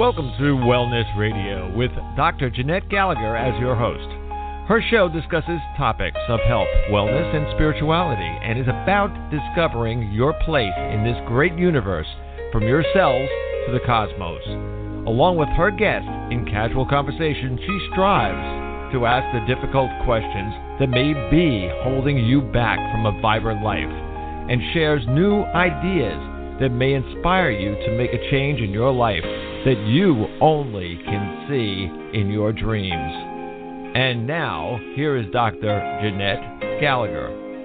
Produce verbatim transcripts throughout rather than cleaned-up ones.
Welcome to Wellness Radio with Doctor Jeanette Gallagher as your host. Her show discusses topics of health, wellness, and spirituality, and is about discovering your place in this great universe from your cells to the cosmos. Along with her guests, in casual conversation, she strives to ask the difficult questions that may be holding you back from a vibrant life, and shares new ideas that may inspire you to make a change in your life that you only can see in your dreams. And now, here is Doctor Jeanette Gallagher.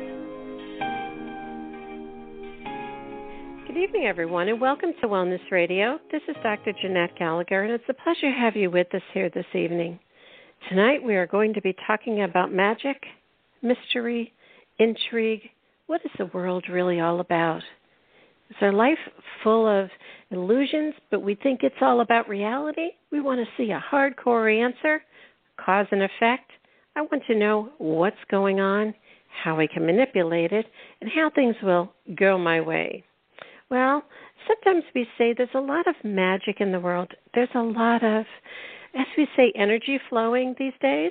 Good evening, everyone, and welcome to Wellness Radio. This is Doctor Jeanette Gallagher, and it's a pleasure to have you with us here this evening. Tonight, we are going to be talking about magic, mystery, intrigue. What is the world really all about? Is our life full of illusions, but we think it's all about reality? We want to see a hardcore answer, cause and effect. I want to know what's going on, how we can manipulate it, and how things will go my way. Well, sometimes we say there's a lot of magic in the world. There's a lot of, as we say, energy flowing these days.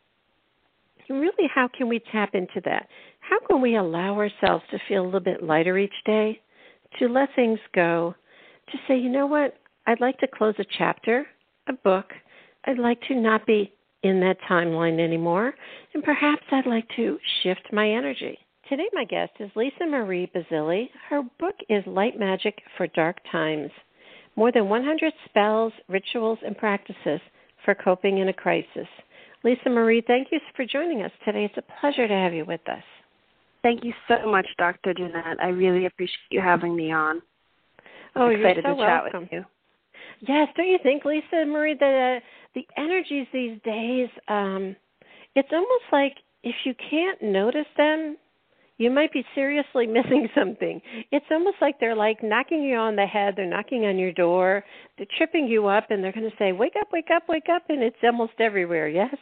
And really, how can we tap into that? How can we allow ourselves to feel a little bit lighter each day? To let things go, to say, you know what, I'd like to close a chapter, a book. I'd like to not be in that timeline anymore, and perhaps I'd like to shift my energy. Today my guest is Lisa Marie Basile. Her book is Light Magic for Dark Times, more than one hundred spells, rituals, and practices for coping in a crisis. Lisa Marie, thank you for joining us today. It's a pleasure to have you with us. Thank you so much, Doctor Jeanette. I really appreciate you having me on. I'm oh, excited you're so to chat welcome. with you. Yes, don't you think, Lisa Marie, that uh, the energies these days, um, it's almost like if you can't notice them, you might be seriously missing something. It's almost like they're like knocking you on the head, they're knocking on your door, they're tripping you up, and they're going to say, wake up, wake up, wake up, and it's almost everywhere, yes?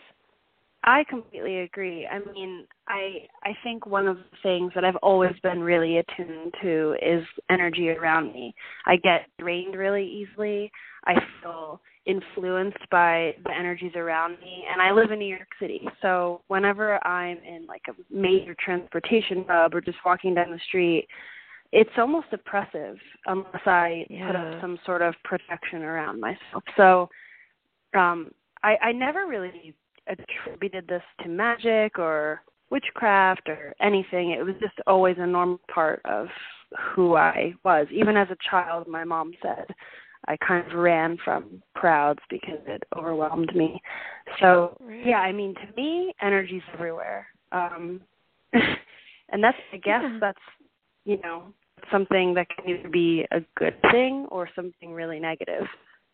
I completely agree. I mean, I I think one of the things that I've always been really attuned to is energy around me. I get drained really easily. I feel influenced by the energies around me, and I live in New York City. So whenever I'm in like a major transportation hub or just walking down the street, it's almost oppressive unless I yeah. put up some sort of protection around myself. So um, I, I never really attributed this to magic or witchcraft or anything. It was just always a normal part of who I was. Even as a child, my mom said I kind of ran from crowds because it overwhelmed me. So, right. yeah, I mean, to me, energy's everywhere. Um, and that's, I guess yeah. that's, you know, something that can either be a good thing or something really negative.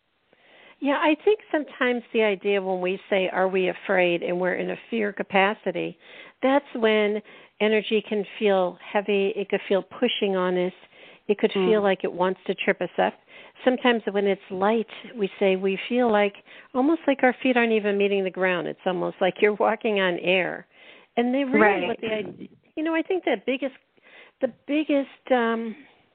Yeah, I think sometimes the idea when we say, are we afraid, and we're in a fear capacity, that's when energy can feel heavy, it could feel pushing on us, it could mm. feel like it wants to trip us up. Sometimes when it's light, we say we feel like, almost like our feet aren't even meeting the ground. It's almost like you're walking on air. And they really, right. what the idea, you know, I think the biggest, the biggest, um,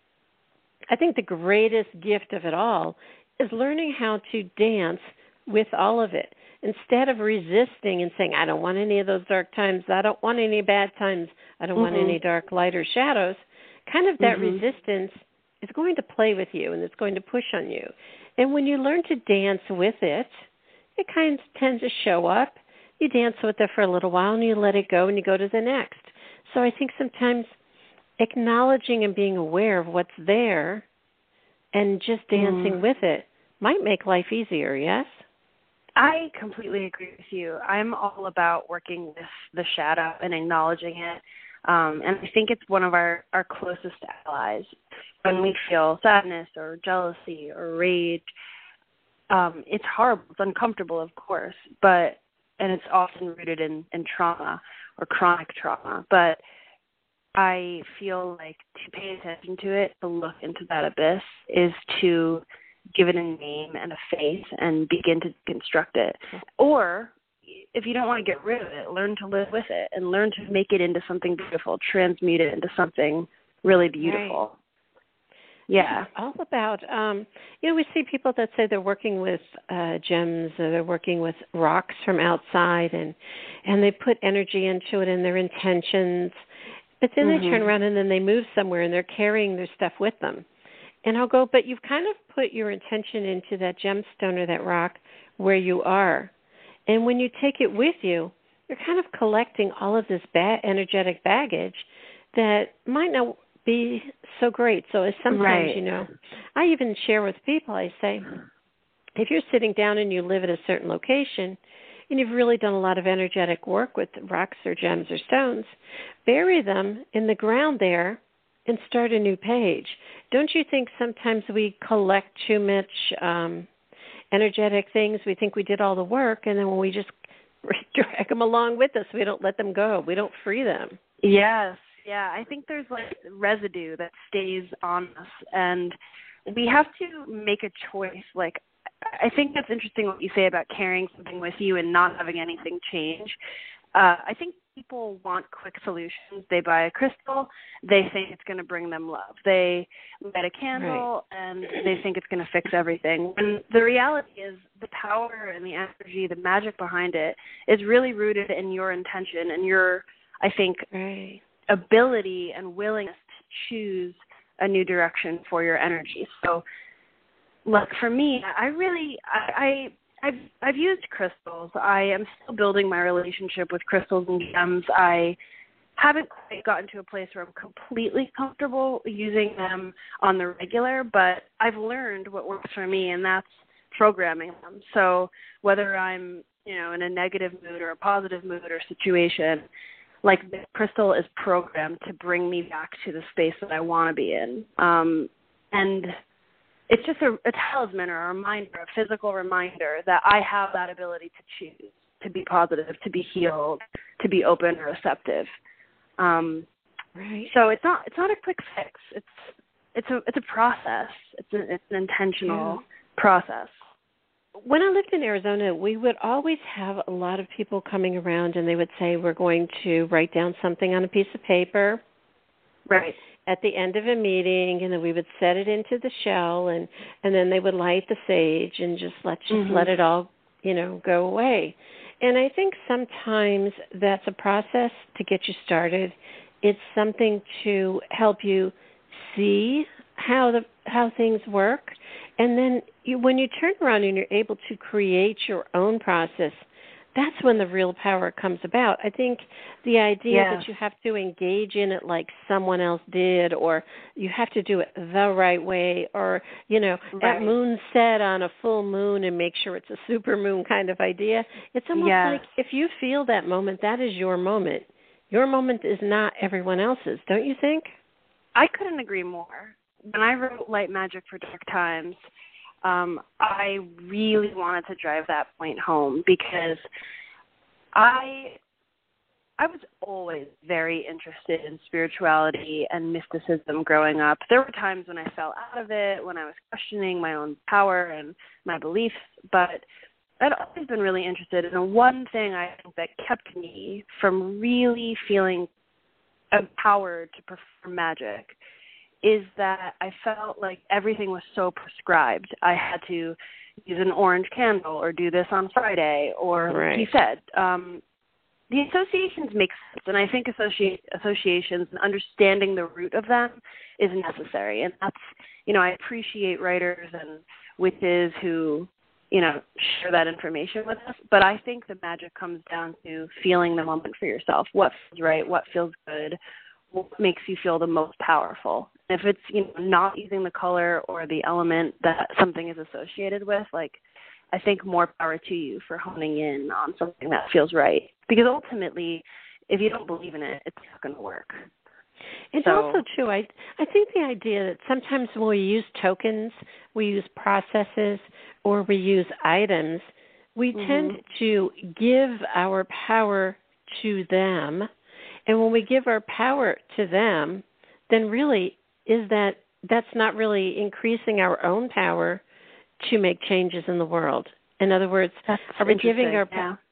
I think the greatest gift of it all is learning how to dance with all of it. Instead of resisting and saying, I don't want any of those dark times, I don't want any bad times, I don't mm-hmm. want any dark light or shadows, kind of that mm-hmm. resistance is going to play with you and it's going to push on you. And when you learn to dance with it, it kind of tends to show up. You dance with it for a little while and you let it go and you go to the next. So I think sometimes acknowledging and being aware of what's there and just dancing mm. with it might make life easier, yes? I completely agree with you. I'm all about working with the shadow and acknowledging it. Um, and I think it's one of our, our closest allies. When we feel sadness or jealousy or rage, um, it's horrible. It's uncomfortable, of course, but and it's often rooted in, in trauma or chronic trauma. But I feel like to pay attention to it, to look into that abyss, is to give it a name and a face and begin to construct it. Or if you don't want to get rid of it, learn to live with it and learn to make it into something beautiful, transmute it into something really beautiful. Yeah. It's all about, um, you know, we see people that say they're working with uh, gems or they're working with rocks from outside and, and they put energy into it and their intentions, but then mm-hmm. they turn around and then they move somewhere and they're carrying their stuff with them. And I'll go, but you've kind of put your intention into that gemstone or that rock where you are. And when you take it with you, you're kind of collecting all of this ba- energetic baggage that might not be so great. So as sometimes, right. you know, I even share with people, I say, if you're sitting down and you live at a certain location and you've really done a lot of energetic work with rocks or gems or stones, bury them in the ground there and start a new page. Don't you think sometimes we collect too much um, energetic things? We think we did all the work, and then when we just drag them along with us, we don't let them go. We don't free them. Yes, yeah. I think there's like residue that stays on us, and we have to make a choice. Like, I think that's interesting what you say about carrying something with you and not having anything change. Uh, I think people want quick solutions. They buy a crystal, they think it's going to bring them love. They light a candle, right. and they think it's going to fix everything. When the reality is the power and the energy, the magic behind it is really rooted in your intention and your, I think, right. ability and willingness to choose a new direction for your energy. So, look, for me, I really, I, I I've I've used crystals. I am still building my relationship with crystals and gems. I haven't quite gotten to a place where I'm completely comfortable using them on the regular, but I've learned what works for me, and that's programming them. So whether I'm, you know, in a negative mood or a positive mood or situation, like the crystal is programmed to bring me back to the space that I want to be in. Um, and it's just a, a talisman or a reminder, a physical reminder that I have that ability to choose, to be positive, to be healed, to be open or receptive. Um, right. So it's not it's not a quick fix. It's it's a it's a process. It's a, it's an intentional yeah. process. When I lived in Arizona, we would always have a lot of people coming around, and they would say, "We're going to write down something on a piece of paper." Right. At the end of a meeting, and then we would set it into the shell, and, and then they would light the sage and just let just mm-hmm. let it all, you know, go away. And I think sometimes that's a process to get you started. It's something to help you see how the how things work, and then you, when you turn around and you're able to create your own process, that's when the real power comes about. I think the idea yeah. that you have to engage in it like someone else did, or you have to do it the right way, or, you know, right. at moonset on a full moon and make sure it's a super moon kind of idea. It's almost yes. like if you feel that moment, that is your moment. Your moment is not everyone else's, don't you think? I couldn't agree more. When I wrote Light Magic for Dark Times, Um, I really wanted to drive that point home because I I was always very interested in spirituality and mysticism growing up. There were times when I fell out of it, when I was questioning my own power and my beliefs, but I'd always been really interested. And the one thing I think that kept me from really feeling empowered to perform magic is that I felt like everything was so prescribed. I had to use an orange candle or do this on Friday, or right. like you said, um, the associations make sense, and I think associ- associations and understanding the root of them is necessary. And that's, you know, I appreciate writers and witches who, you know, share that information with us, but I think the magic comes down to feeling the moment for yourself. What feels right, what feels good, what makes you feel the most powerful. If it's, you know, not using the color or the element that something is associated with, like, I think more power to you for honing in on something that feels right. Because ultimately, if you don't believe in it, it's not going to work. It's so, also true. I I think the idea that sometimes when we use tokens, we use processes, or we use items, we mm-hmm. tend to give our power to them. And when we give our power to them, then really is that that's not really increasing our own power to make changes in the world. In other words, that's are we giving our yeah.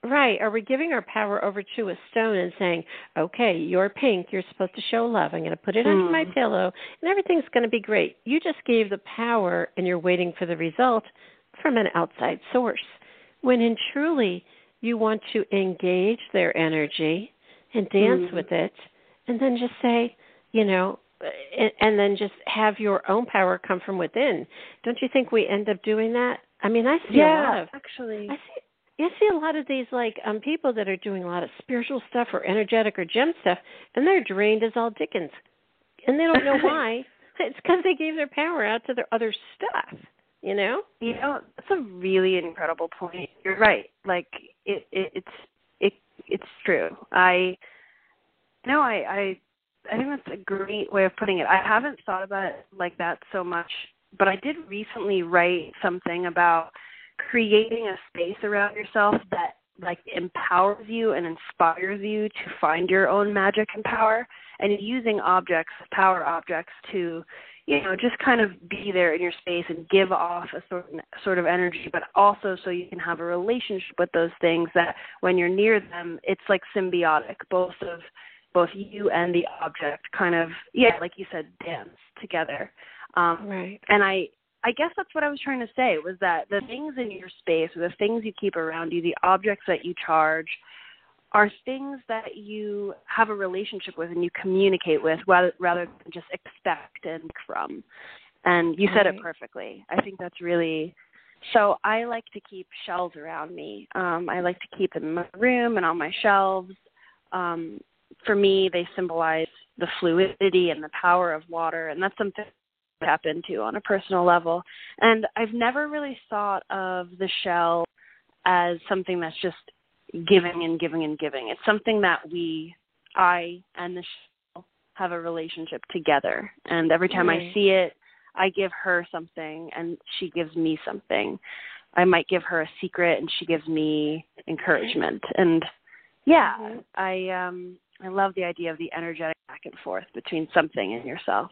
Right. Are we giving our power over to a stone and saying, okay, you're pink, you're supposed to show love, I'm going to put it mm. under my pillow, and everything's going to be great. You just gave the power, and you're waiting for the result from an outside source. When in truly, you want to engage their energy and dance mm. with it, and then just say, you know, and, and then just have your own power come from within. Don't you think we end up doing that? I mean, I see yeah, a lot of... actually. I see, You see a lot of these, like, um, people that are doing a lot of spiritual stuff or energetic or gem stuff, and they're drained as all Dickens. And they don't know why. It's because they gave their power out to their other stuff, you know? You know, that's a really incredible point. You're right. Like, it, it it's it it's true. I, no, I, I, I think that's a great way of putting it. I haven't thought about it like that so much, but I did recently write something about creating a space around yourself that like empowers you and inspires you to find your own magic and power, and using objects, power objects, to, you know, just kind of be there in your space and give off a sort of, sort of energy, but also so you can have a relationship with those things that when you're near them, it's like symbiotic, both of both you and the object kind of, yeah, like you said, dance together. Um, right. And I, I guess that's what I was trying to say, was that the things in your space, or the things you keep around you, the objects that you charge, are things that you have a relationship with and you communicate with rather, rather than just expect and from. And you said right. it perfectly. I think that's really... So I like to keep shelves around me. Um, I like to keep them in my room and on my shelves. Um, for me, they symbolize the fluidity and the power of water, and that's something tap into on a personal level. And I've never really thought of the shell as something that's just giving and giving and giving. It's something that we, I and the shell, have a relationship together. And every time right. I see it, I give her something and she gives me something. I might give her a secret and she gives me encouragement. And yeah, mm-hmm. I um I love the idea of the energetic back and forth between something and yourself.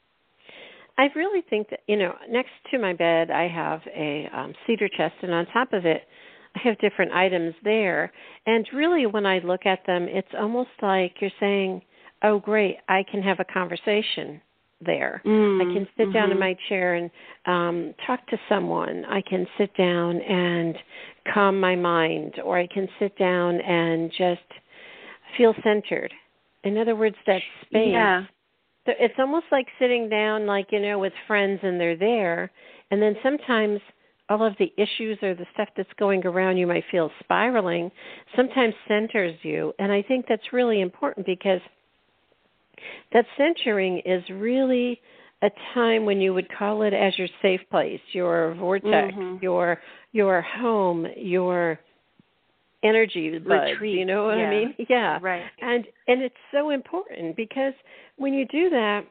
I really think that, you know, next to my bed I have a um, cedar chest, and on top of it I have different items there. And really when I look at them, it's almost like you're saying, oh, great, I can have a conversation there. Mm, I can sit mm-hmm. down in my chair and um, talk to someone. I can sit down and calm my mind, or I can sit down and just feel centered. In other words, that space. Yeah. It's almost like sitting down, like, you know, with friends and they're there. And then sometimes all of the issues or the stuff that's going around you might feel spiraling, sometimes centers you. And I think that's really important, because that centering is really a time when you would call it as your safe place, your vortex, mm-hmm. your your home, your energy bud, retreat. You know what yeah. I mean? Yeah. Right. And and it's so important, because when you do that,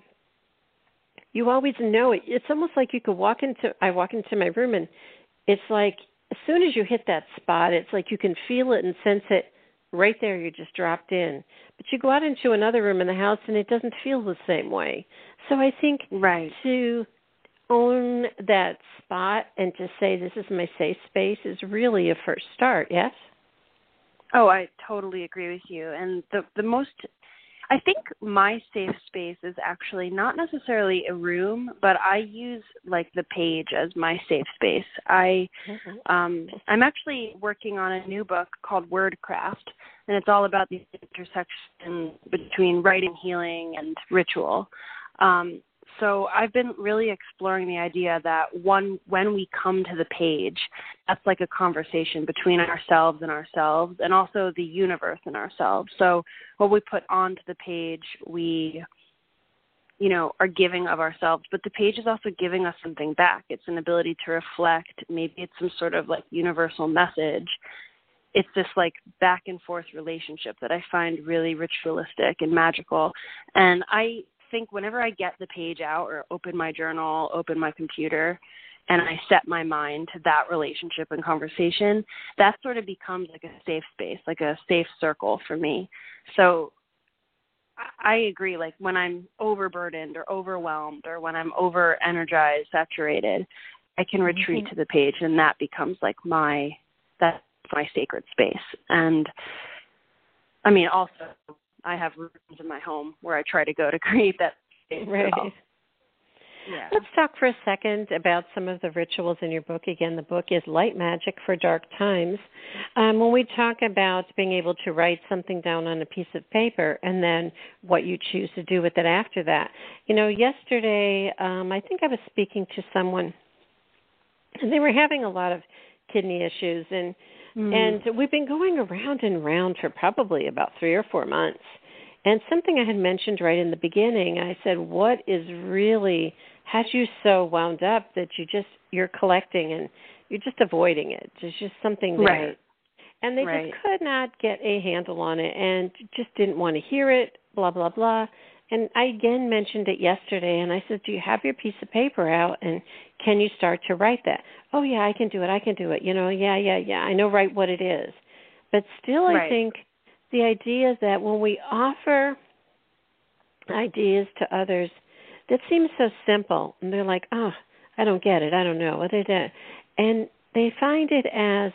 you always know it. It's almost like you could walk into, I walk into my room and it's like as soon as you hit that spot, it's like you can feel it and sense it right there. You just dropped in. But you go out into another room in the house and it doesn't feel the same way. So I think right. to own that spot and to say this is my safe space is really a first start, yes? Oh, I totally agree with you. And the the most, I think my safe space is actually not necessarily a room, but I use like the page as my safe space. I, mm-hmm. um, I'm actually working on a new book called Wordcraft, and it's all about the intersection between writing, healing, and ritual. Um, So I've been really exploring the idea that one, when we come to the page, that's like a conversation between ourselves and ourselves, and also the universe and ourselves. So what we put onto the page, we, you know, are giving of ourselves, but the page is also giving us something back. It's an ability to reflect. Maybe it's some sort of like universal message. It's this like back and forth relationship that I find really ritualistic and magical. And I think whenever I get the page out or open my journal, open my computer, and I set my mind to that relationship and conversation, that sort of becomes like a safe space, like a safe circle for me. So I agree, like when I'm overburdened or overwhelmed, or when I'm over energized, saturated, I can retreat mm-hmm. to the page, and that becomes like my, that my sacred space. And I mean, also, I have rooms in my home where I try to go to create that space. Right. Well. Yeah. Let's talk for a second about some of the rituals in your book. Again, the book is Light Magic for Dark Times. Um, when we talk about being able to write something down on a piece of paper and then what you choose to do with it after that. You know, yesterday, um, I think I was speaking to someone, and they were having a lot of kidney issues, and mm. and we've been going around and around for probably about three or four months. And something I had mentioned right in the beginning, I said, what is really has you so wound up that you just, you're collecting and you're just avoiding it. There's just something there. Right. And they right. just could not get a handle on it and just didn't want to hear it, blah, blah, blah. And I again mentioned it yesterday, and I said, do you have your piece of paper out, and can you start to write that? Oh, yeah, I can do it, I can do it. You know, yeah, yeah, yeah, I know right what it is. But still, I right. think the idea that when we offer ideas to others, that seems so simple, and they're like, oh, I don't get it, I don't know what they did. And they find it as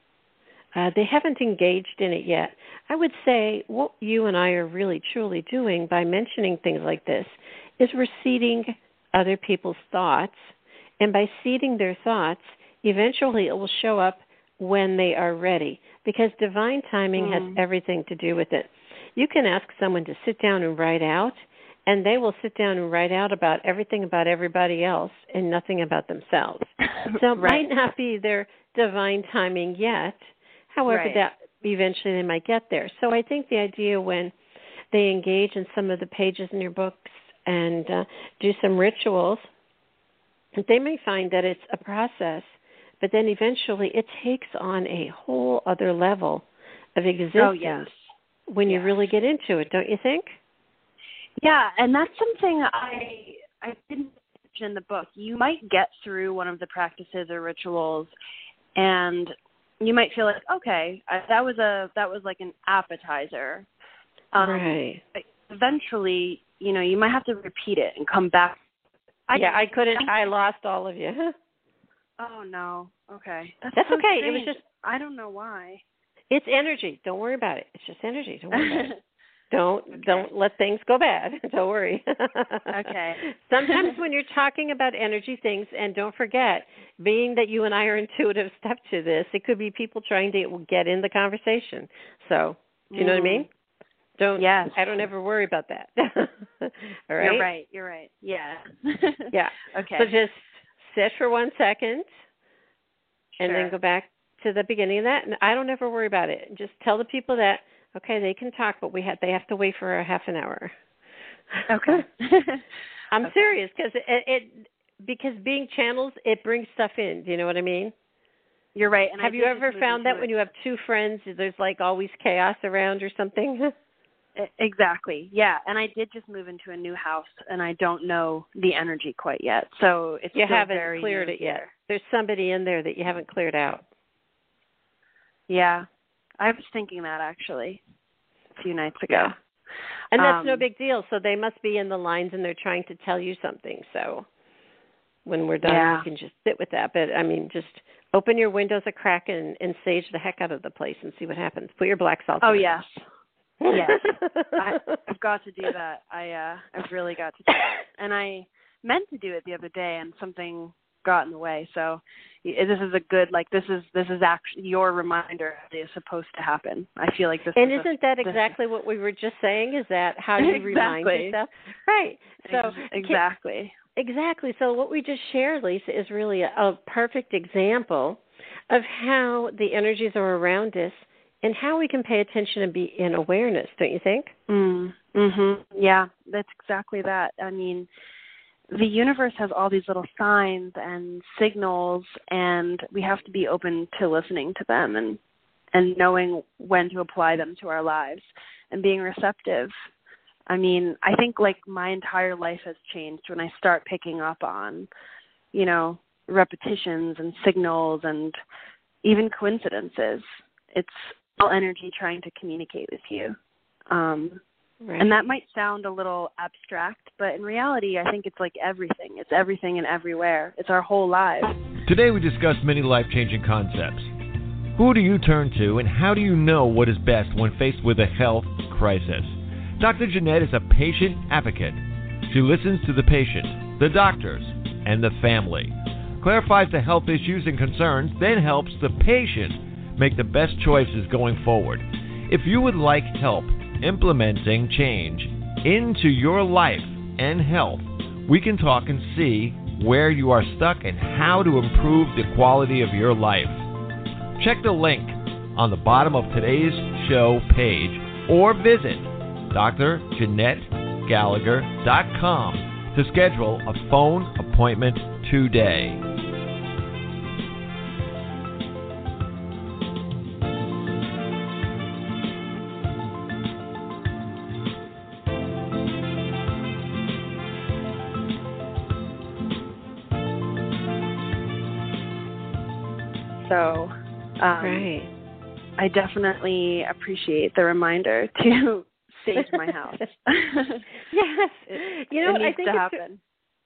uh, they haven't engaged in it yet. I would say what you and I are really truly doing by mentioning things like this is we're seeding other people's thoughts, and by seeding their thoughts, eventually it will show up when they are ready, because divine timing mm. has everything to do with it. You can ask someone to sit down and write out, and they will sit down and write out about everything about everybody else and nothing about themselves. So it right. might not be their divine timing yet. However, right. that eventually they might get there. So I think the idea when they engage in some of the pages in your books and uh, do some rituals, they may find that it's a process, but then eventually it takes on a whole other level of existence oh, yes. when yes. you really get into it, don't you think? Yeah, and that's something I I didn't mention in the book. You might get through one of the practices or rituals, and you might feel like, okay, I, that was a that was like an appetizer. Um, right. But eventually, you know, you might have to repeat it and come back. I yeah, I couldn't. I lost all of you. Oh no. Okay. That's, That's so okay. strange. It was just. I don't know why. It's energy. Don't worry about it. It's just energy. Don't worry about it. Don't okay. don't let things go bad. Don't worry. Okay. Sometimes when you're talking about energy things, and don't forget, being that you and I are intuitive step to this, it could be people trying to get in the conversation. So, do you mm. know what I mean? Don't. Yes. I don't ever worry about that. All right. You're right. You're right. Yeah. yeah. Okay. So just sit for one second, and sure. then go back to the beginning of that. And I don't ever worry about it. Just tell the people that. Okay, they can talk, but we have they have to wait for a half an hour. Okay. I'm okay. serious because it, it because being channels, it brings stuff in. Do you know what I mean? You're right. And have I you ever found that it. when you have two friends, there's like always chaos around or something? Exactly. Yeah. And I did just move into a new house, and I don't know the energy quite yet. So it's you still haven't very cleared new it here. yet. There's somebody in there that you haven't cleared out. Yeah. I was thinking that actually a few nights ago. Yeah. And that's um, no big deal. So they must be in the lines and they're trying to tell you something. So when we're done, yeah. you can just sit with that. But, I mean, just open your windows a crack and, and sage the heck out of the place and see what happens. Put your black salt Oh, in yes. Yes. I, I've got to do that. I, uh, I've really got to do that. And I meant to do it the other day, and something got in the way. So this is a good, like, this is this is actually your reminder that is supposed to happen. I feel like this and is isn't a, that this exactly what we were just saying? Is that how you exactly. remind yourself? Right. So exactly. Can, exactly. So what we just shared, Lisa, is really a, a perfect example of how the energies are around us and how we can pay attention and be in awareness, don't you think? Mm, mm-hmm. Yeah, that's exactly that. I mean, the universe has all these little signs and signals, and we have to be open to listening to them and and knowing when to apply them to our lives and being receptive. I mean, I think like my entire life has changed when I start picking up on, you know, repetitions and signals and even coincidences. It's all energy trying to communicate with you. Um Right. And that might sound a little abstract, but in reality, I think it's like everything. It's everything and everywhere. It's our whole lives. Today we discuss many life-changing concepts. Who do you turn to, and how do you know what is best when faced with a health crisis? Doctor Jeanette is a patient advocate. She listens to the patient, the doctors, and the family, clarifies the health issues and concerns, then helps the patient make the best choices going forward. If you would like help implementing change into your life and health, we can talk and see where you are stuck and how to improve the quality of your life. Check the link on the bottom of today's show page or visit D R Jeanette Gallagher dot com to schedule a phone appointment today. So, um, right. I definitely appreciate the reminder to sage my house. Yes, it, you know it what needs I think to it's, happen.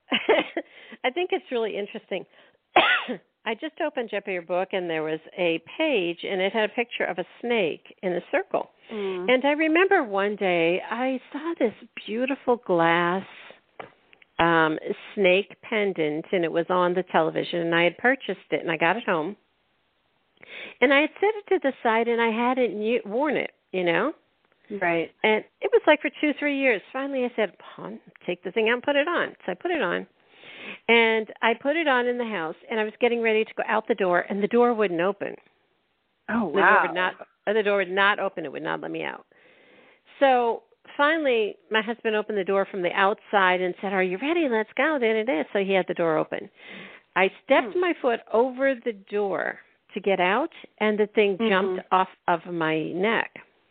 I think it's really interesting. I just opened up your book, and there was a page, and it had a picture of a snake in a circle. Mm. And I remember one day I saw this beautiful glass um, snake pendant, and it was on the television, and I had purchased it, and I got it home. And I had set it to the side, and I hadn't u- worn it, you know? Right. And it was like for two, three years. Finally, I said, "Pon, take the thing out and put it on." So I put it on. And I put it on in the house, and I was getting ready to go out the door, and the door wouldn't open. Oh, The wow. door would not, the door would not open. It would not let me out. So finally, my husband opened the door from the outside and said, "Are you ready? Let's go." There it is. So he had the door open. I stepped Hmm. my foot over the door to get out, and the thing Mm-hmm. jumped off of my neck.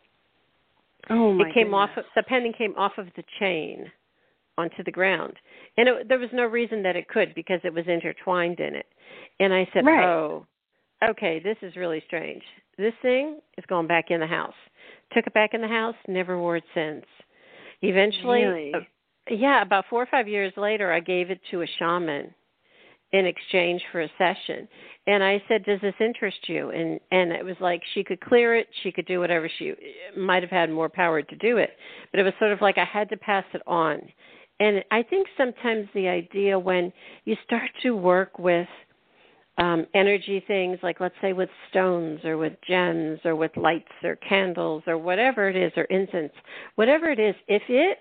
Oh, my It came goodness. off of, the pendant came off of the chain onto the ground. And it, there was no reason that it could because it was intertwined in it. And I said, Right. oh, okay, this is really strange. This thing is going back in the house. Took it back in the house, never wore it since. Eventually, Really? uh, yeah, about four or five years later, I gave it to a shaman in exchange for a session. And I said, "Does this interest you?" And and it was like she could clear it, she could do whatever. She might have had more power to do it, but it was sort of like I had to pass it on. And I think sometimes the idea when you start to work with um, energy things, like let's say with stones or with gems or with lights or candles or whatever it is, or incense, whatever it is, if it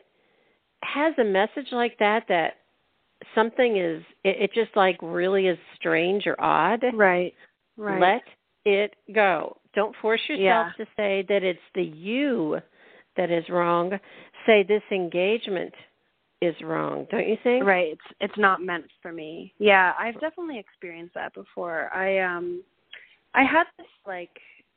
has a message like that, that something is, it, it just like really is strange or odd, Right. Right. let it go. Don't force yourself Yeah. to say that it's the you that is wrong. Say this engagement is wrong, don't you think? Right. It's it's not meant for me. Yeah, I've definitely experienced that before. I um I had this like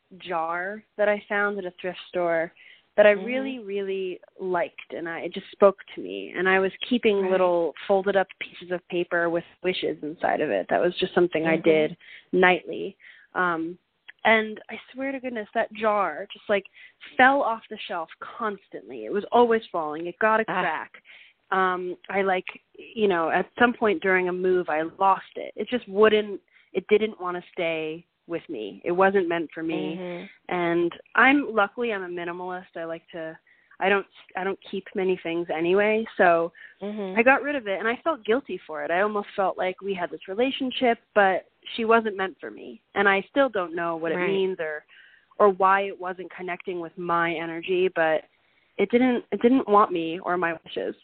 jar that I found at a thrift store that I Mhm. really, really liked, and I, it just spoke to me. And I was keeping Right. little folded up pieces of paper with wishes inside of it. That was just something I Mhm. did nightly. Um, and I swear to goodness, that jar just like fell off the shelf constantly. It was always falling. It got a Ah. crack. Um, I like, you know, at some point during a move, I lost it. It just wouldn't, it didn't want to stay with me. It wasn't meant for me. Mhm. And I'm luckily I'm a minimalist. I like to I don't I don't keep many things anyway. So Mhm. I got rid of it and I felt guilty for it. I almost felt like we had this relationship, but she wasn't meant for me. And I still don't know what it Right. means or or why it wasn't connecting with my energy, but it didn't it didn't want me or my wishes.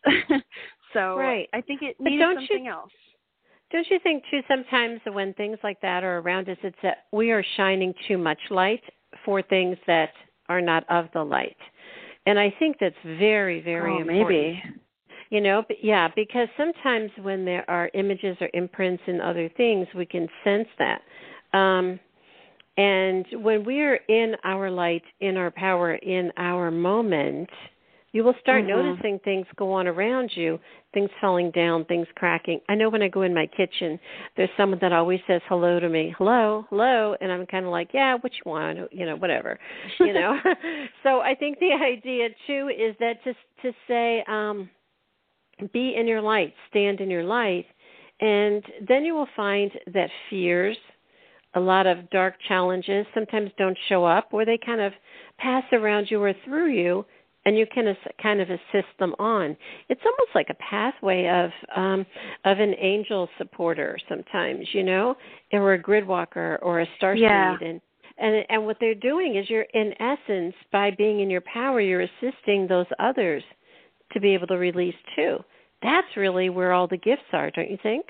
So Right. I think it But needed don't you- something else. Don't you think, too, sometimes when things like that are around us, it's that we are shining too much light for things that are not of the light? And I think that's very, very oh, important. maybe. You know, but yeah, because sometimes when there are images or imprints and other things, we can sense that. Um, and when we are in our light, in our power, in our moment, you will start Mhm. noticing things go on around you, things falling down, things cracking. I know when I go in my kitchen, there's someone that always says hello to me, hello, hello, and I'm kind of like, yeah, what you want, you know, whatever, you know. So I think the idea, too, is that to, to say, um, be in your light, stand in your light, and then you will find that fears, a lot of dark challenges sometimes don't show up, or they kind of pass around you or through you, and you can as- kind of assist them on. It's almost like a pathway of um, of an angel supporter sometimes, you know, or a grid walker or a starseed. Yeah. And, and and what they're doing is you're, in essence, by being in your power, you're assisting those others to be able to release too. That's really where all the gifts are, don't you think?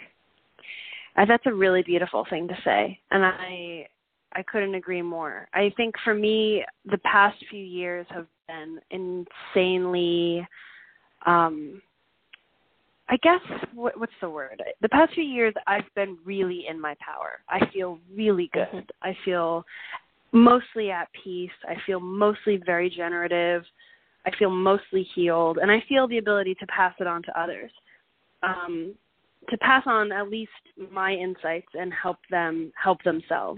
Uh, that's a really beautiful thing to say, and I I couldn't agree more. I think for me, the past few years have been insanely, um, I guess, what, what's the word? The past few years, I've been really in my power. I feel really good. Mm-hmm. I feel mostly at peace. I feel mostly very generative. I feel mostly healed, and I feel the ability to pass it on to others. Um, to pass on at least my insights and help them help themselves.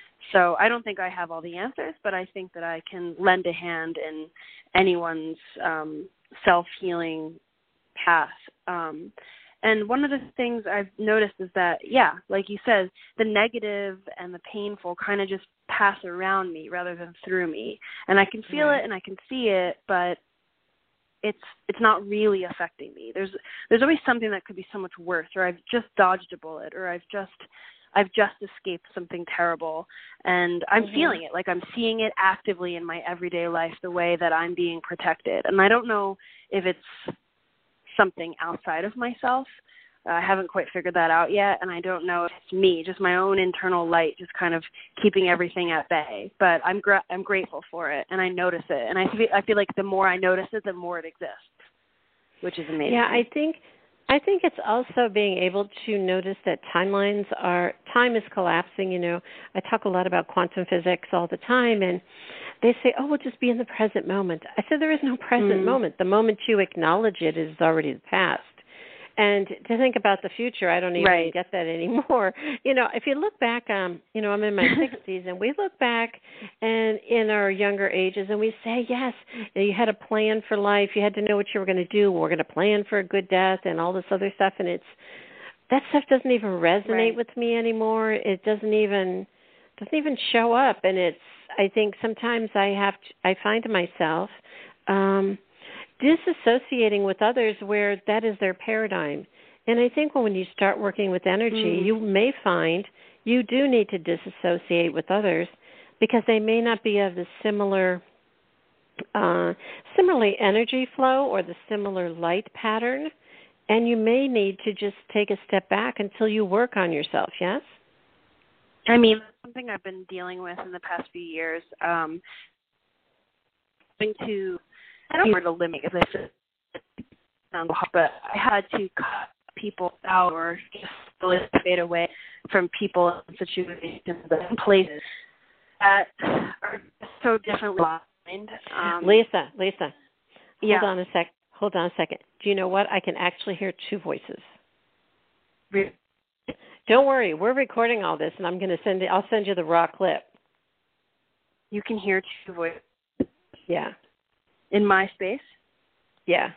So I don't think I have all the answers, but I think that I can lend a hand in anyone's um, self-healing path. Um, and one of the things I've noticed is that, yeah, like you said, the negative and the painful kind of just pass around me rather than through me. And I can feel right. it and I can see it, but it's it's not really affecting me. There's there's always something that could be so much worse, or I've just dodged a bullet, or I've just I've just escaped something terrible, and I'm mm-hmm. feeling it. Like I'm seeing it actively in my everyday life, the way that I'm being protected. And I don't know if it's something outside of myself. Uh, I haven't quite figured that out yet, and I don't know if it's me, just my own internal light, just kind of keeping everything at bay. But I'm gra- I'm grateful for it, and I notice it, and I feel I feel like the more I notice it, the more it exists, which is amazing. Yeah, I think I think it's also being able to notice that timelines are time is collapsing. You know, I talk a lot about quantum physics all the time, and they say, "Oh, we'll just be in the present moment." I said, "There is no present mm. moment. The moment you acknowledge it is already the past." And to think about the future, I don't even right. get that anymore. You know, if you look back, um, you know, I'm in my sixties, and we look back and in our younger ages, and we say, yes, you had a plan for life. You had to know what you were going to do. We're going to plan for a good death and all this other stuff. And it's that stuff doesn't even resonate right. with me anymore. It doesn't even doesn't even show up. And it's I think sometimes I have to, I find myself. Um, disassociating with others where that is their paradigm. And I think when you start working with energy, mm. you may find you do need to disassociate with others because they may not be of the similar, uh, similarly energy flow or the similar light pattern, and you may need to just take a step back until you work on yourself, yes? I mean, something I've been dealing with in the past few years, um, having to I don't want to limit, as I said, but I had to cut people out or just fade away from people and situations and places that are so differently aligned. Um, Lisa, Lisa, hold yeah. on a sec. Hold on a second. Do you know what? I can actually hear two voices. Really? Don't worry, we're recording all this, and I'm going to send it. I'll send you the raw clip. You can hear two voices. Yeah. In my space? Yeah.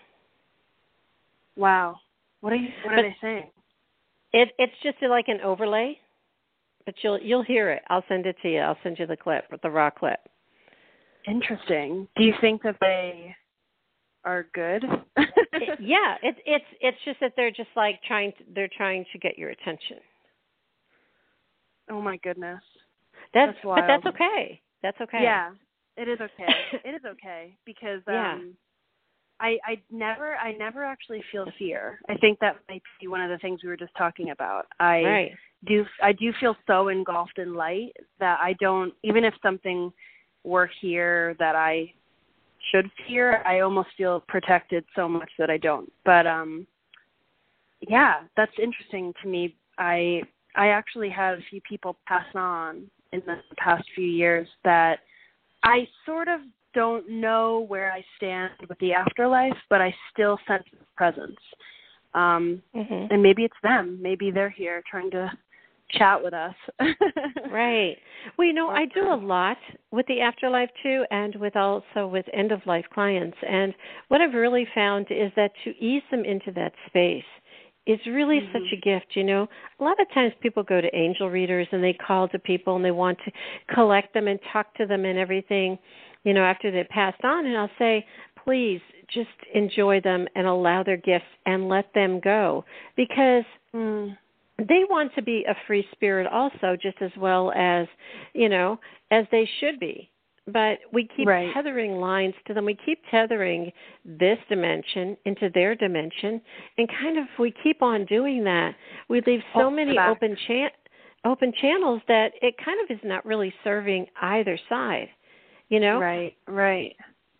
Wow. What are you? What but are they saying? It it's just like an overlay, but you'll you'll hear it. I'll send it to you. I'll send you the clip, the raw clip. Interesting. Do you think that they are good? it, yeah. It's it's it's just that they're just like trying to, they're trying to get your attention. Oh my goodness. That's, that's wild. But that's okay. That's okay. Yeah. It is okay. It is okay because um, yeah. I I never I never actually feel fear. I think that might be one of the things we were just talking about. I right. do I do feel so engulfed in light that I don't, even if something were here that I should fear, I almost feel protected so much that I don't. But um, yeah, that's interesting to me. I I actually had a few people pass on in the past few years that I sort of don't know where I stand with the afterlife, but I still sense the presence. Um, mm-hmm. And maybe it's them. Maybe they're here trying to chat with us. Right. Well, you know, I do a lot with the afterlife, too, and with also with end-of-life clients. And what I've really found is that to ease them into that space is really mm-hmm. such a gift, you know. A lot of times people go to angel readers and they call to people and they want to collect them and talk to them and everything, you know, after they passed on. And I'll say, please just enjoy them and allow their gifts and let them go, because mm. they want to be a free spirit also, just as well as, you know, as they should be. But we keep right. tethering lines to them. We keep tethering this dimension into their dimension, and kind of we keep on doing that. We leave so oh, many back. open cha- open channels that it kind of is not really serving either side, you know? Right, right.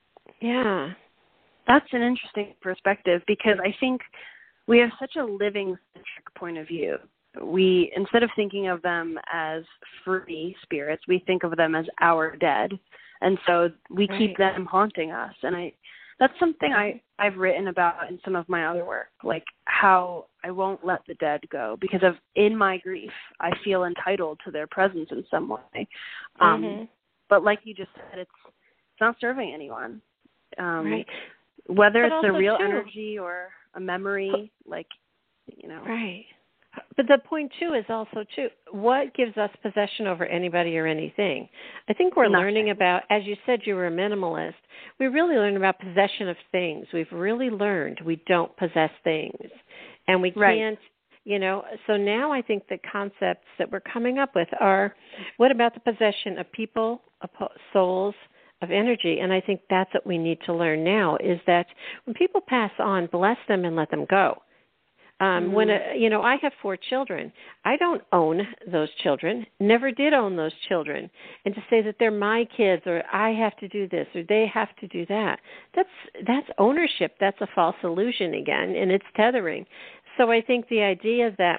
Yeah. That's an interesting perspective, because I think we have such a living-centric point of view. We, instead of thinking of them as free spirits, we think of them as our dead. And so we right. keep them haunting us. And I, that's something I, I've written about in some of my other work, like how I won't let the dead go because of, in my grief, I feel entitled to their presence in some way. Um, mm-hmm. But like you just said, it's, it's not serving anyone. Um, right. Whether but it's a real too, energy or a memory, like, you know. Right. But the point, too, is also, too, what gives us possession over anybody or anything? I think we're Nothing. learning about, as you said, you were a minimalist. We really learned about possession of things. We've really learned we don't possess things. And we right. can't, you know, so now I think the concepts that we're coming up with are, what about the possession of people, of souls, of energy? And I think that's what we need to learn now, is that when people pass on, bless them and let them go. Um, mm-hmm. When a, you know, I have four children. I don't own those children. Never did own those children. And to say that they're my kids, or I have to do this, or they have to do that, that's that's ownership. That's a false illusion again, and it's tethering. So I think the idea that,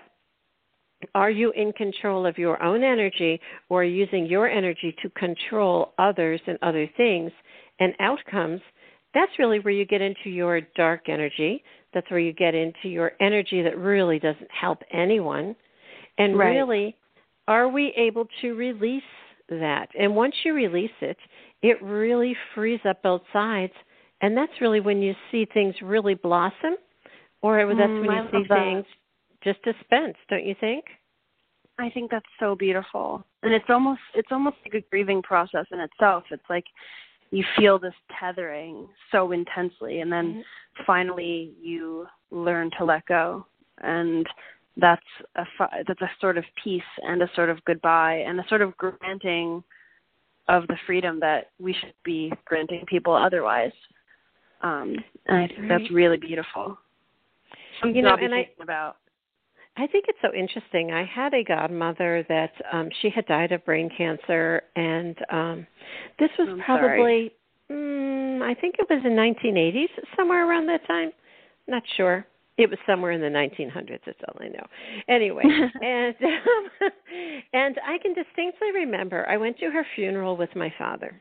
are you in control of your own energy, or using your energy to control others and other things and outcomes? That's really where you get into your dark energy. That's where you get into your energy that really doesn't help anyone. And right. really, are we able to release that? And once you release it, it really frees up both sides. And that's really when you see things really blossom, or that's mm, when you I see things just dispense, don't you think? I think that's so beautiful. And it's almost it's almost like a grieving process in itself. It's like you feel this tethering so intensely, and then mm-hmm. finally you learn to let go. And that's a that's a sort of peace and a sort of goodbye and a sort of granting of the freedom that we should be granting people otherwise. Um, and I think right. that's really beautiful. Something you know, I'll be and thinking I, about. I think it's so interesting. I had a godmother that um, she had died of brain cancer, and um, this was I'm probably, mm, I think it was in nineteen eighties, somewhere around that time. Not sure. It was somewhere in the nineteen hundreds, that's all I know. Anyway, and um, and I can distinctly remember I went to her funeral with my father,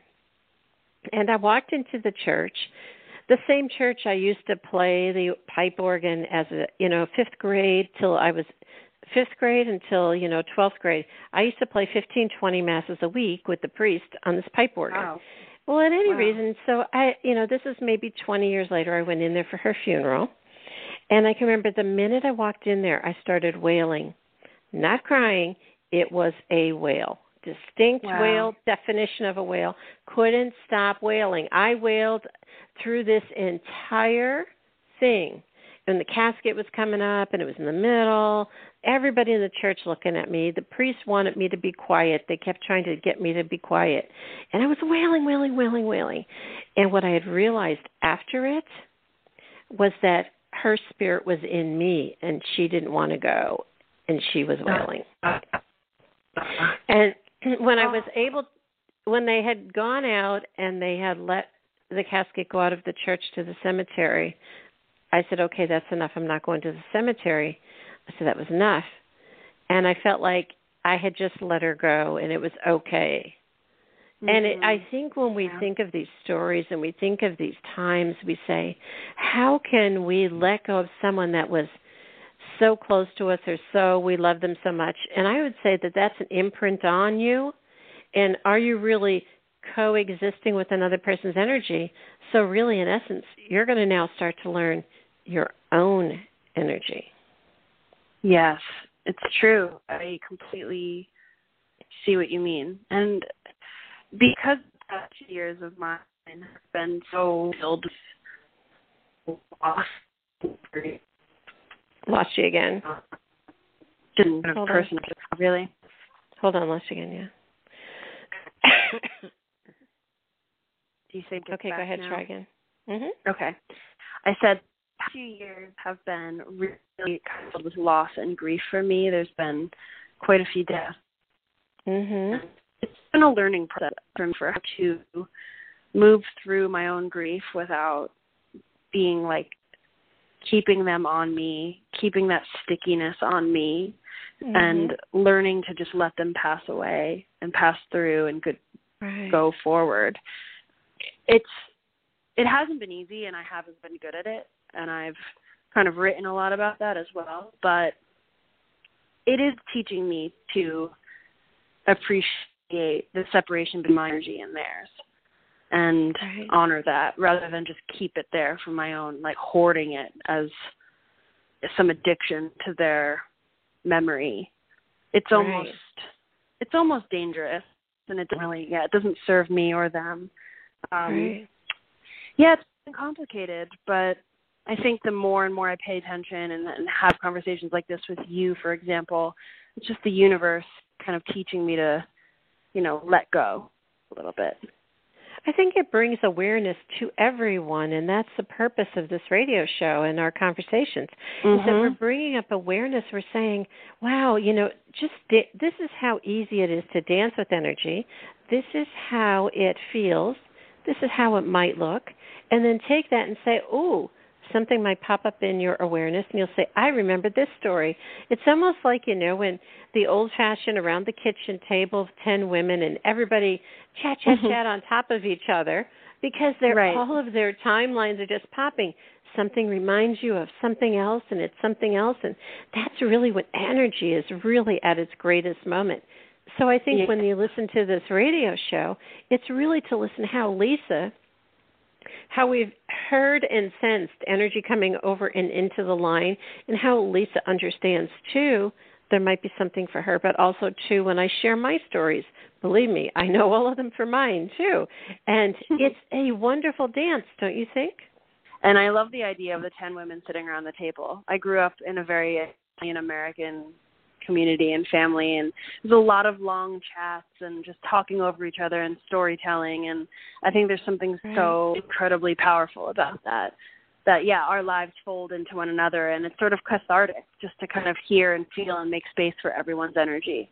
and I walked into the church, the same church I used to play the pipe organ as a, you know, fifth grade till I was fifth grade until, you know, twelfth grade. I used to play fifteen, twenty masses a week with the priest on this pipe organ. Wow. Well, at any wow. reason, so I, you know, this is maybe twenty years later, I went in there for her funeral. And I can remember the minute I walked in there, I started wailing. Not crying. It was a wail. Distinct wow. wail, definition of a wail. Couldn't stop wailing. I wailed through this entire thing. And the casket was coming up, and it was in the middle. Everybody in the church looking at me. The priest wanted me to be quiet. They kept trying to get me to be quiet. And I was wailing, wailing, wailing, wailing. And what I had realized after it was that her spirit was in me, and she didn't want to go, and she was wailing. And when I was able, when they had gone out and they had let the casket go out of the church to the cemetery, I said, okay, that's enough. I'm not going to the cemetery. I said, that was enough. And I felt like I had just let her go, and it was okay. And it, I think when we yeah. think of these stories and we think of these times, we say, how can we let go of someone that was so close to us, or so we love them so much? And I would say that that's an imprint on you. And are you really coexisting with another person's energy? So really, in essence, you're going to now start to learn your own energy. Yes, it's true. I completely see what you mean. And because the past years of mine have been so filled with loss, Lost you again. just kind of Hold person, on. really. Hold on, lost you again, yeah. Do you think it's Okay, back go ahead, now? try again. Mhm. Okay. I said the past few years have been really filled with loss and grief for me. There's been quite a few deaths. Mhm. It's been a learning process for me for how to move through my own grief without being like keeping them on me, keeping that stickiness on me, Mhm. and learning to just let them pass away and pass through and good, right. go forward. It's it hasn't been easy, and I haven't been good at it, and I've kind of written a lot about that as well, but it is teaching me to appreciate the separation between my energy and theirs and right. honor that rather than just keep it there for my own, like hoarding it as some addiction to their memory. It's Right. almost it's almost dangerous, and it doesn't really yeah it doesn't serve me or them. Um, right. Yeah, it's been complicated, but I think the more and more I pay attention and, and have conversations like this with you, for example, it's just the universe kind of teaching me to, you know, let go a little bit. I think it brings awareness to everyone, and that's the purpose of this radio show and our conversations, Mm-hmm. is that we're bringing up awareness. We're saying, wow, you know, just da- this is how easy it is to dance with energy. This is how it feels. This is how it might look. And then take that and say, ooh, something might pop up in your awareness, and you'll say, I remember this story. It's almost like, you know, when the old-fashioned around the kitchen table of ten women and everybody chat, chat, Mm-hmm. chat on top of each other because they're, Right. all of their timelines are just popping. Something reminds you of something else, and it's something else, and that's really when energy is really at its greatest moment. So I think Yeah. when you listen to this radio show, it's really to listen how Lisa, how we've heard and sensed energy coming over and into the line, and how Lisa understands, too, there might be something for her, but also, too, when I share my stories, believe me, I know all of them for mine, too. And it's a wonderful dance, don't you think? And I love the idea of the ten women sitting around the table. I grew up in a very Italian-American community and family, and there's a lot of long chats and just talking over each other and storytelling, and I think there's something right. so incredibly powerful about that, that, yeah, our lives fold into one another, and it's sort of cathartic just to kind of hear and feel and make space for everyone's energy.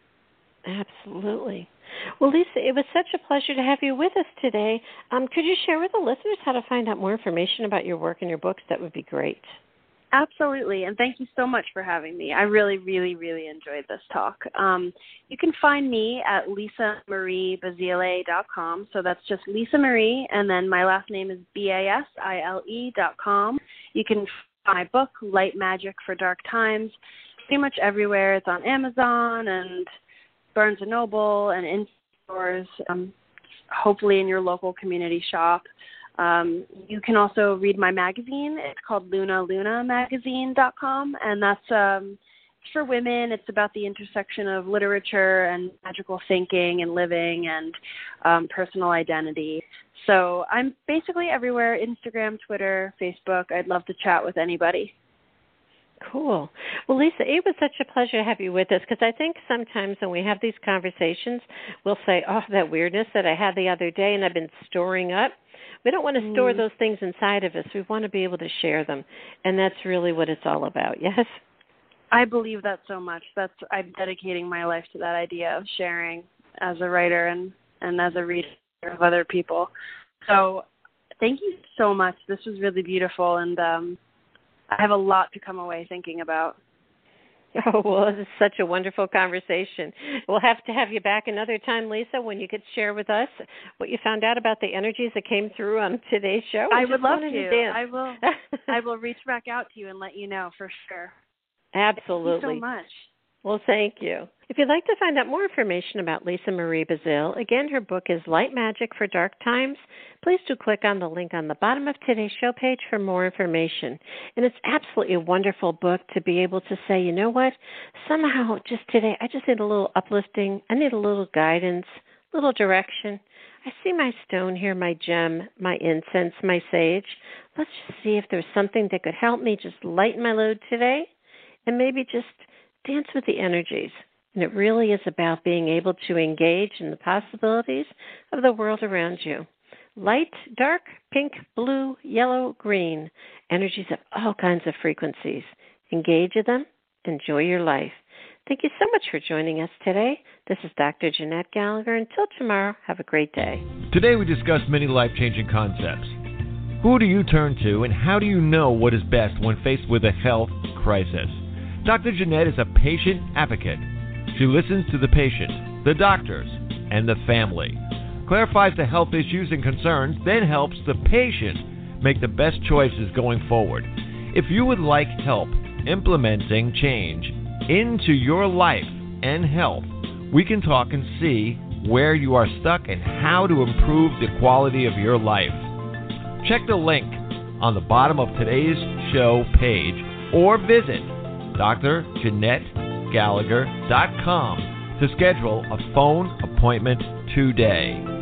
Absolutely. Well, Lisa, it was such a pleasure to have you with us today. Um, could you share with the listeners how to find out more information about your work and your books? That would be great. Absolutely, and thank you so much for having me. I really, really, really enjoyed this talk. Um, you can find me at lisa marie basile dot com, so that's just Lisa Marie, and then my last name is B A S I L E dot com. You can find my book, Light Magic for Dark Times, pretty much everywhere. It's on Amazon and Barnes and Noble and in stores, um, hopefully in your local community shop. Um, you can also read my magazine. It's called luna luna magazine dot com, and that's um, for women. It's about the intersection of literature and magical thinking and living and um, personal identity. So I'm basically everywhere, Instagram, Twitter, Facebook. I'd love to chat with anybody. Cool. Well, Lisa, it was such a pleasure to have you with us, because I think sometimes when we have these conversations, we'll say, oh, that weirdness that I had the other day and I've been storing up. We don't want to store Mm. those things inside of us. We want to be able to share them, and that's really what it's all about, yes? I believe that so much. That's I'm dedicating my life to that idea of sharing as a writer and, and as a reader of other people. So thank you so much. This was really beautiful, and um, I have a lot to come away thinking about. Oh, well, this is such a wonderful conversation. We'll have to have you back another time, Lisa, when you could share with us what you found out about the energies that came through on today's show. I Just would love wanted to. dance. I will I will reach back out to you and let you know for sure. Absolutely. Thank you so much. Well, thank you. If you'd like to find out more information about Lisa Marie Bazile, again, her book is Light Magic for Dark Times. Please do click on the link on the bottom of today's show page for more information. And it's absolutely a wonderful book to be able to say, you know what, somehow just today I just need a little uplifting, I need a little guidance, a little direction. I see my stone here, my gem, my incense, my sage. Let's just see if there's something that could help me just lighten my load today and maybe just dance with the energies. And it really is about being able to engage in the possibilities of the world around you. Light, dark, pink, blue, yellow, green, energies of all kinds of frequencies. Engage in them. Enjoy your life. Thank you so much for joining us today. This is Doctor Jeanette Gallagher. Until tomorrow, have a great day. Today we discussed many life-changing concepts. Who do you turn to, and how do you know what is best when faced with a health crisis? Doctor Jeanette is a patient advocate. She listens to the patient, the doctors, and the family, clarifies the health issues and concerns, then helps the patient make the best choices going forward. If you would like help implementing change into your life and health, we can talk and see where you are stuck and how to improve the quality of your life. Check the link on the bottom of today's show page or visit D R Jeanette Gallagher dot com to schedule a phone appointment today.